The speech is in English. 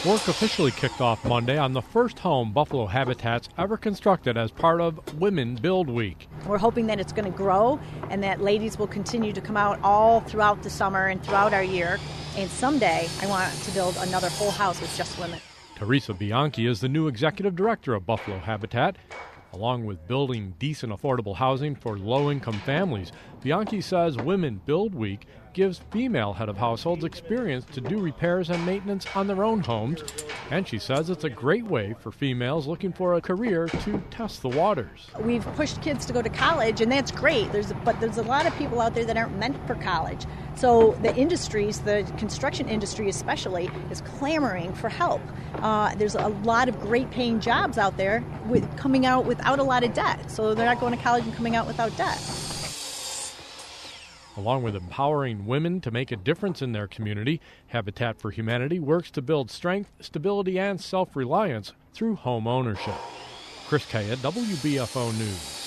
Work officially kicked off Monday on the first home Buffalo Habitat's ever constructed as part of Women Build Week. We're hoping that it's going to grow and that ladies will continue to come out all throughout the summer and throughout our year. And someday I want to build another whole house with just women. Teresa Bianchi is the new executive director of Buffalo Habitat. Along with building decent, affordable housing for low-income families, Bianchi says Women Build Week gives female head of households experience to do repairs and maintenance on their own homes, and she says it's a great way for females looking for a career to test the waters. We've pushed kids to go to college, and that's great, but there's a lot of people out there that aren't meant for college. So the industries, the construction industry especially, is clamoring for help. There's a lot of great paying jobs out there coming out without a lot of debt, so they're not going to college and coming out without debt. Along with empowering women to make a difference in their community, Habitat for Humanity works to build strength, stability, and self-reliance through home ownership. Chris Kaya, WBFO News.